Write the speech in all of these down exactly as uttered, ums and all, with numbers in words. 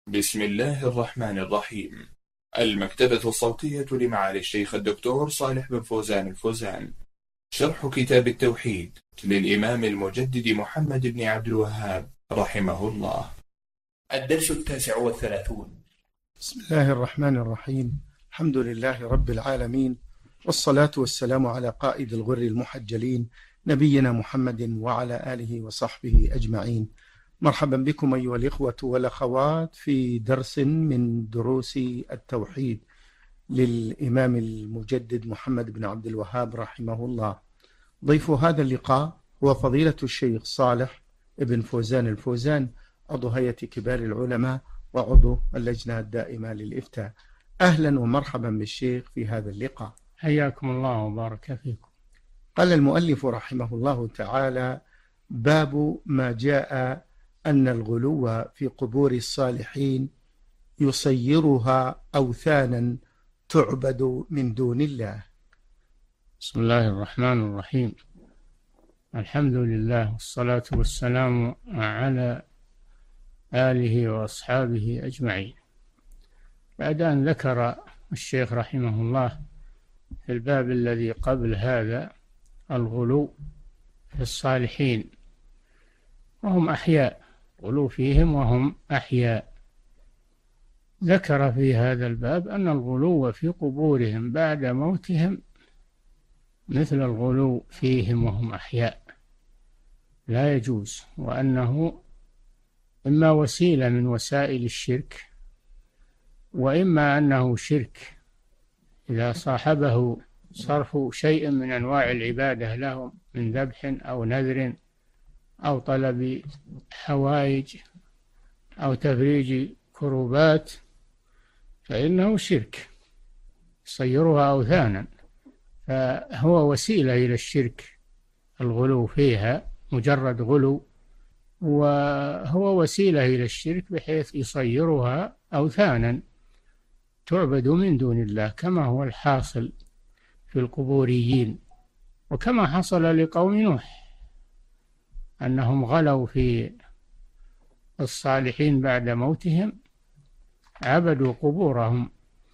بسم الله الرحمن الرحيم. المكتبة الصوتية لمعالي الشيخ الدكتور صالح بن فوزان الفوزان. شرح كتاب التوحيد للإمام المجدد محمد بن عبد الوهاب رحمه الله. الدرس التاسع والثلاثون. بسم الله الرحمن الرحيم. الحمد لله رب العالمين، والصلاة والسلام على قائد الغر المحجلين نبينا محمد وعلى آله وصحبه أجمعين. مرحبا بكم أيها الإخوة والأخوات في درس من دروس التوحيد للإمام المجدد محمد بن عبد الوهاب رحمه الله. ضيف هذا اللقاء هو فضيلة الشيخ صالح بن فوزان الفوزان، عضو هيئة كبار العلماء وعضو اللجنة الدائمة للإفتاء. أهلا ومرحبا بالشيخ في هذا اللقاء. حياكم الله وبارك فيكم. قال المؤلف رحمه الله تعالى: باب ما جاء أن الغلو في قبور الصالحين يصيرها أوثانا تعبد من دون الله. بسم الله الرحمن الرحيم. الحمد لله والصلاة والسلام على آله وأصحابه أجمعين. بعد أن ذكر الشيخ رحمه الله في الباب الذي قبل هذا الغلو في الصالحين وهم أحياء، غلو فيهم وهم أحياء، ذكر في هذا الباب أن الغلو في قبورهم بعد موتهم مثل الغلو فيهم وهم أحياء، لا يجوز، وأنه إما وسيلة من وسائل الشرك، وإما أنه شرك إذا صاحبه صرف شيء من أنواع العبادة لهم من ذبح أو نذر أو طلب حوائج أو تفريج كروبات، فإنه شرك يصيرها أوثانا، فهو وسيلة إلى الشرك. الغلو فيها مجرد غلو، وهو وسيلة إلى الشرك بحيث يصيرها أوثانا تعبد من دون الله، كما هو الحاصل في القبوريين، وكما حصل لقوم نوح أنهم غلوا في الصالحين بعد موتهم، عبدوا قبورهم.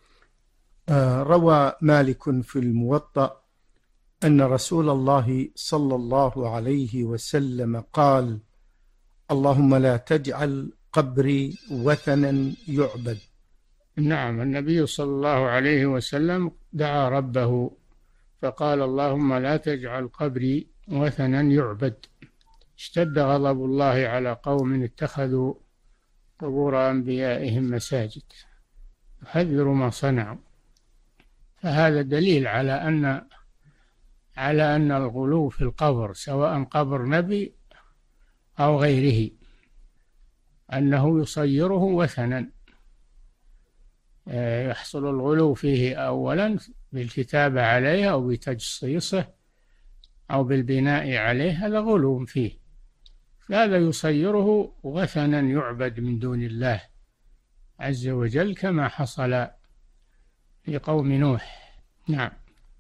آه روى مالك في الموطأ أن رسول الله صلى الله عليه وسلم قال: اللهم لا تجعل قبري وثنا يعبد. نعم، النبي صلى الله عليه وسلم دعا ربه فقال: اللهم لا تجعل قبري وثنا يعبد. اشتد غضب الله على قوم اتخذوا قبور أنبيائهم مساجد، يحذر ما صنعوا. فهذا دليل على أن على أن الغلو في القبر، سواء قبر نبي أو غيره، أنه يصيره وثنا. يحصل الغلو فيه أولا بالكتابة عليه أو بتجصيصه أو بالبناء عليه، هذا غلو فيه، هذا يصيره وثنا يعبد من دون الله عز وجل، كما حصل في قوم نوح. نعم.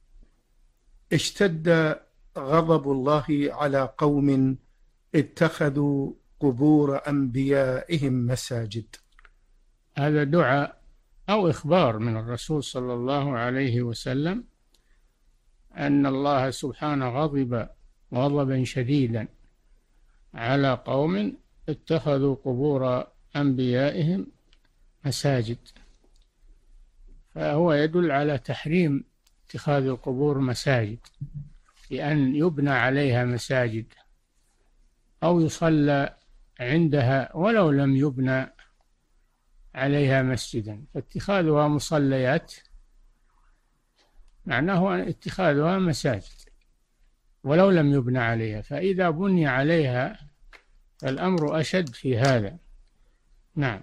اشتد غضب الله على قوم اتخذوا قبور أنبيائهم مساجد. هذا دعاء أو إخبار من الرسول صلى الله عليه وسلم أن الله سبحانه غضب غضبا شديدا على قوم اتخذوا قبور أنبيائهم مساجد، فهو يدل على تحريم اتخاذ القبور مساجد، بأن يبنى عليها مساجد أو يصلى عندها ولو لم يبنى عليها مسجدا، فاتخاذها مصليات معناه اتخاذها مساجد ولو لم يبنى عليها، فإذا بني عليها فالأمر أشد في هذا. نعم.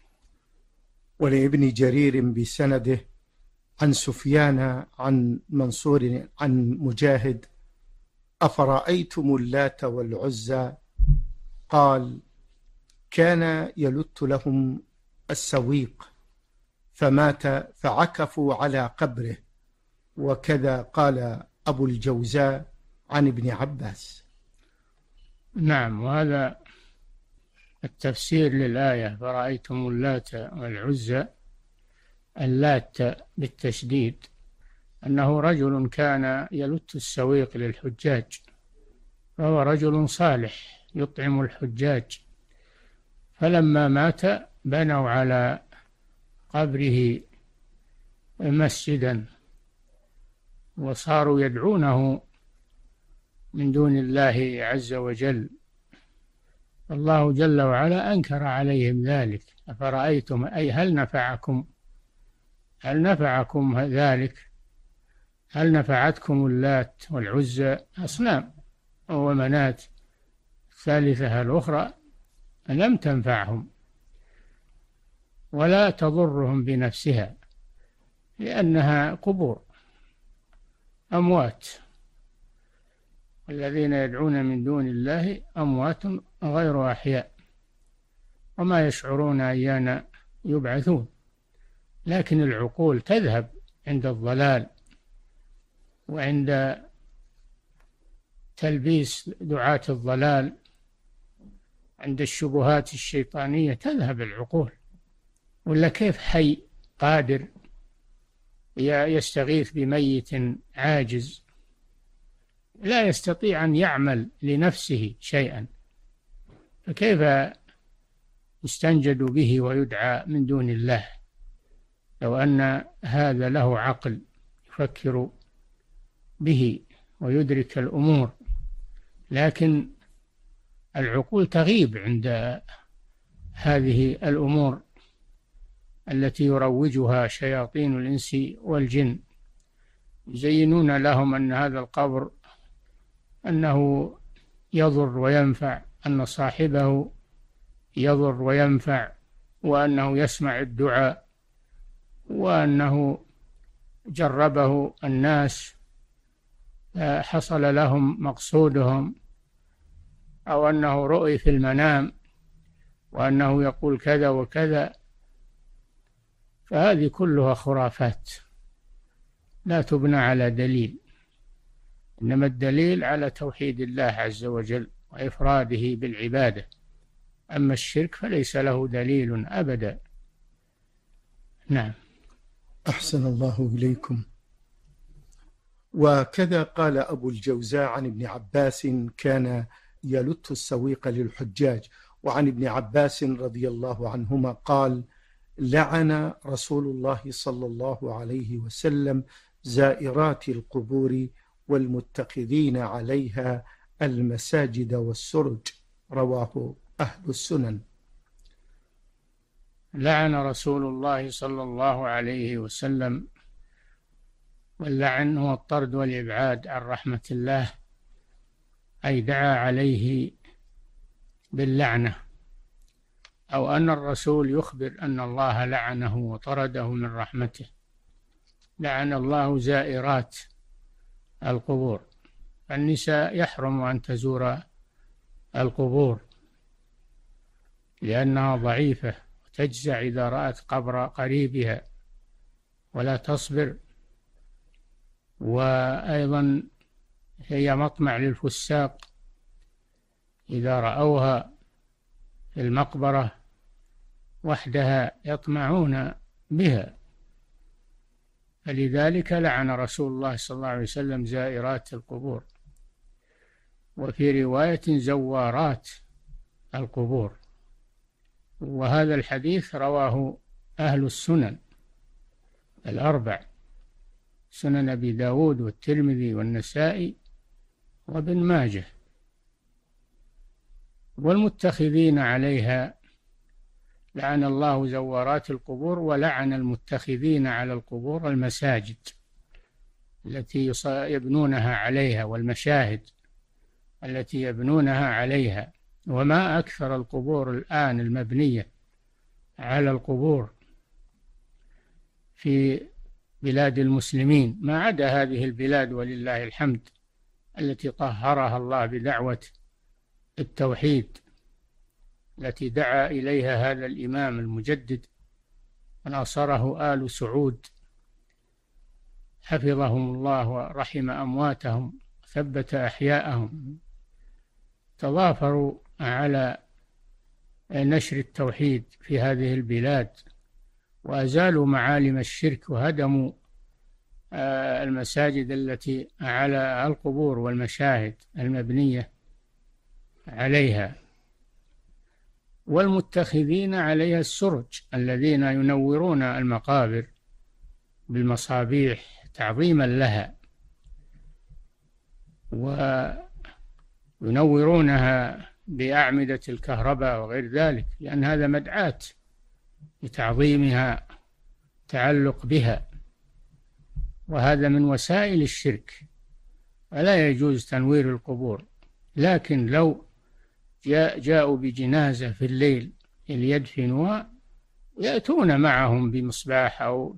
ولابن جرير بسنده عن سفيان عن منصور عن مجاهد: أفرأيتم اللات والعزى؟ قال: كان يلت لهم السويق فمات فعكفوا على قبره. وكذا قال أبو الجوزاء عن ابن عباس. نعم، وهذا التفسير للآية فرأيتم اللات والعزى، اللات بالتشديد، أنه رجل كان يلت السويق للحجاج، فهو رجل صالح يطعم الحجاج، فلما مات بنوا على قبره مسجدا وصاروا يدعونه من دون الله عز وجل. الله جل وعلا أنكر عليهم ذلك. أفرأيتم أي هل نفعكم هل نفعكم ذلك هل نفعتكم اللات والعزى، أصنام، ومنات الثالثة الأخرى لم تنفعهم ولا تضرهم بنفسها، لأنها قبور أموات، الذين يدعون من دون الله أموات غير أحياء وما يشعرون أيان يبعثون. لكن العقول تذهب عند الضلال وعند تلبيس دعاة الضلال، عند الشبهات الشيطانية تذهب العقول. ولا كيف حي قادر يستغيث بميت عاجز لا يستطيع أن يعمل لنفسه شيئا، فكيف يستنجد به ويدعى من دون الله؟ لو أن هذا له عقل يفكر به ويدرك الأمور، لكن العقول تغيب عند هذه الأمور التي يروجها شياطين الإنس والجن، يزينون لهم أن هذا القبر أنه يضر وينفع، أن صاحبه يضر وينفع، وأنه يسمع الدعاء، وأنه جربه الناس حصل لهم مقصودهم، أو أنه رؤي في المنام وأنه يقول كذا وكذا. فهذه كلها خرافات لا تبنى على دليل، إنما الدليل على توحيد الله عز وجل وإفراده بالعبادة. أما الشرك فليس له دليل أبدا. نعم. أحسن الله إليكم. وكذا قال أبو الجوزاء عن ابن عباس كان يلت السويق للحجاج. وعن ابن عباس رضي الله عنهما قال: لعن رسول الله صلى الله عليه وسلم زائرات القبور والمتخذين عليها المساجد والسرج. رواه أهل السنن. لعن رسول الله صلى الله عليه وسلم، واللعن هو الطرد والإبعاد عن رحمة الله، أي دعا عليه باللعنة، أو أن الرسول يخبر أن الله لعنه وطرده من رحمته. لعن الله زائرات القبور. النساء يحرم أن تزور القبور لأنها ضعيفة وتجزع إذا رأت قبر قريبها ولا تصبر، وأيضا هي مطمع للفساق إذا رأوها في المقبرة وحدها يطمعون بها. فلذلك لعن رسول الله صلى الله عليه وسلم زائرات القبور، وفي رواية زوارات القبور. وهذا الحديث رواه أهل السنن الأربع، سنن أبي داود والترمذي والنسائي وابن ماجه. والمتخذين عليها، لعن الله زوارات القبور، ولعن المتخذين على القبور المساجد التي يبنونها عليها، والمشاهد التي يبنونها عليها. وما أكثر القبور الآن المبنية على القبور في بلاد المسلمين، ما عدا هذه البلاد ولله الحمد التي طهرها الله بدعوة التوحيد التي دعا إليها هذا الإمام المجدد وناصره آل سعود حفظهم الله ورحم أمواتهم ثبت أحياءهم. تضافروا على نشر التوحيد في هذه البلاد، وأزالوا معالم الشرك وهدموا المساجد التي على القبور والمشاهد المبنية عليها، والمتخذين عليها السرج الذين ينورون المقابر بالمصابيح تعظيما لها، وينورونها بأعمدة الكهرباء وغير ذلك، لأن هذا مدعاة لتعظيمها تعلق بها، وهذا من وسائل الشرك، ولا يجوز تنوير القبور. لكن لو جاء جاءوا بجنازة في الليل ليدفنوها يأتون معهم بمصباح أو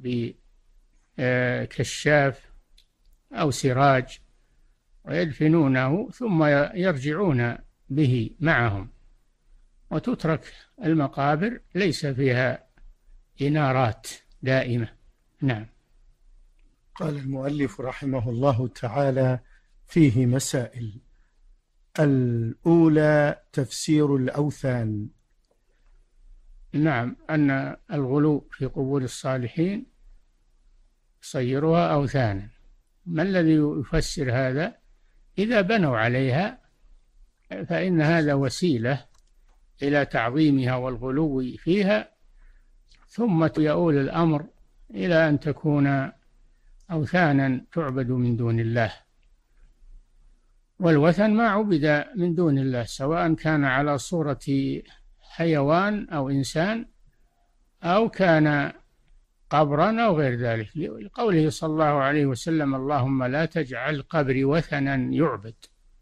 بكشاف أو سراج ويدفنونه، ثم يرجعون به معهم، وتترك المقابر ليس فيها إنارات دائمة. نعم. قال المؤلف رحمه الله تعالى: فيه مسائل. الأولى تفسير الأوثان. نعم، أن الغلو في قبور الصالحين يصيرها أوثانا. ما الذي يفسر هذا؟ إذا بنوا عليها فإن هذا وسيلة إلى تعظيمها والغلو فيها، ثم يؤول الأمر إلى أن تكون أوثانا تعبد من دون الله. والوثن ما عبد من دون الله، سواء كان على صورة حيوان أو إنسان أو كان قبرا أو غير ذلك، لقوله صلى الله عليه وسلم: اللهم لا تجعل قبري وثنا يعبد.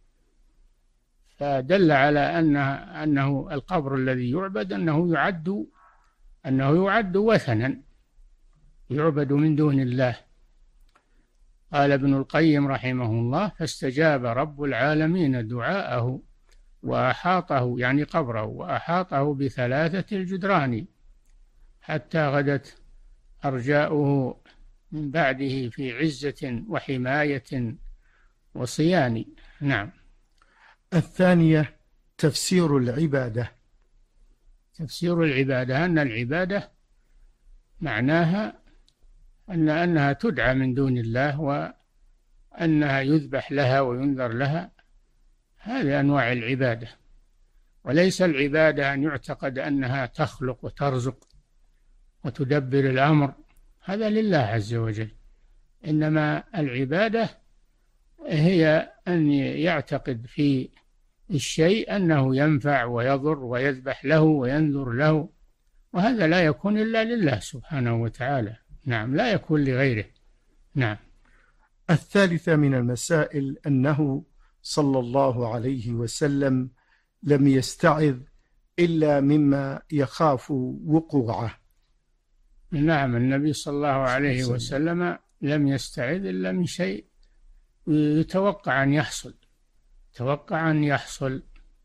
فدل على أن أنه القبر الذي يعبد أنه يعد أنه يعد وثنا يعبد من دون الله. قال ابن القيم رحمه الله: فاستجاب رب العالمين دعاءه وأحاطه، يعني قبره، وأحاطه بثلاثة الجدران حتى غدت أرجاؤه من بعده في عزة وحماية وصيان. نعم. الثانية تفسير العبادة. تفسير العبادة أن العبادة معناها أن أنها تدعى من دون الله، وأنها يذبح لها وينذر لها. هذه أنواع العبادة، وليس العبادة أن يعتقد أنها تخلق وترزق وتدبر الأمر، هذا لله عز وجل. إنما العبادة هي أن يعتقد في الشيء أنه ينفع ويضر ويذبح له وينذر له، وهذا لا يكون إلا لله سبحانه وتعالى. نعم، لا يكون لغيره. نعم. الثالثة من المسائل أنه صلى الله عليه وسلم لم يستعذ إلا مما يخاف وقوعه. نعم، النبي صلى الله عليه وسلم لم يستعذ إلا من شيء يتوقع أن يحصل توقع أن يحصل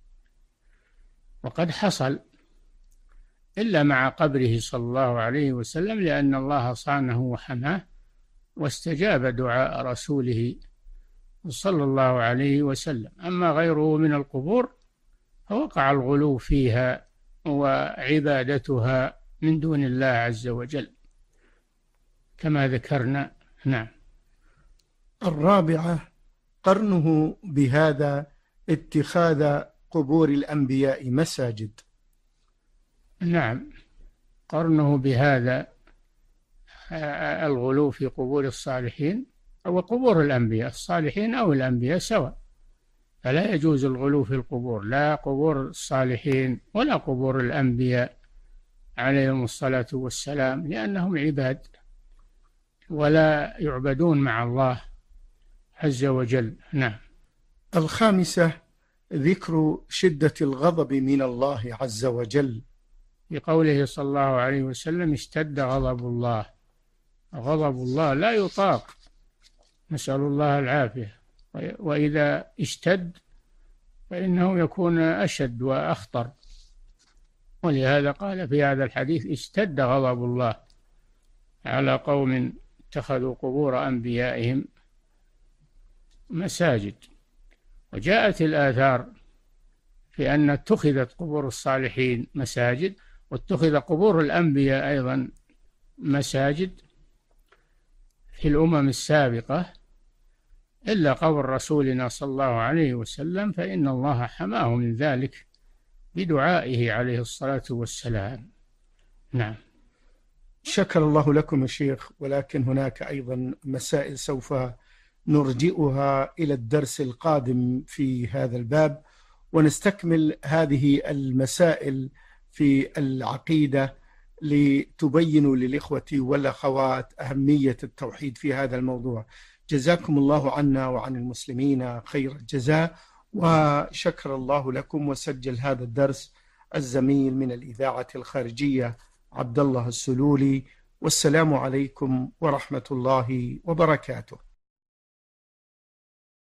وقد حصل، إلا مع قبره صلى الله عليه وسلم، لأن الله صانه وحماه واستجاب دعاء رسوله صلى الله عليه وسلم. أما غيره من القبور فوقع الغلو فيها وعبادتها من دون الله عز وجل كما ذكرنا. نعم. الرابعة قرنه بهذا اتخاذ قبور الأنبياء مساجد. نعم، قرنه بهذا الغلو في قبور الصالحين أو قبور الأنبياء، الصالحين أو الأنبياء سواء، فلا يجوز الغلو في القبور، لا قبور الصالحين ولا قبور الأنبياء عليهم الصلاة والسلام، لأنهم عباد ولا يعبدون مع الله عز وجل. نعم. الخامسة ذكر شدة الغضب من الله عز وجل، بقوله صلى الله عليه وسلم: اشتد غضب الله. غضب الله لا يطاق، نسأل الله العافية، وإذا اشتد فإنه يكون أشد وأخطر، ولهذا قال في هذا الحديث: اشتد غضب الله على قوم اتخذوا قبور أنبيائهم مساجد. وجاءت الآثار في أن اتخذت قبور الصالحين مساجد، واتخذ قبور الأنبياء أيضا مساجد في الأمم السابقة، إلا قبر رسولنا صلى الله عليه وسلم فإن الله حماه من ذلك بدعائه عليه الصلاة والسلام. نعم. شكر الله لكم يا شيخ، ولكن هناك أيضا مسائل سوف نرجئها إلى الدرس القادم في هذا الباب، ونستكمل هذه المسائل في العقيدة لتبينوا للإخوة والأخوات أهمية التوحيد في هذا الموضوع. جزاكم الله عنا وعن المسلمين خير الجزاء، وشكر الله لكم. وسجل هذا الدرس الزميل من الإذاعة الخارجية عبد الله السلولي، والسلام عليكم ورحمة الله وبركاته.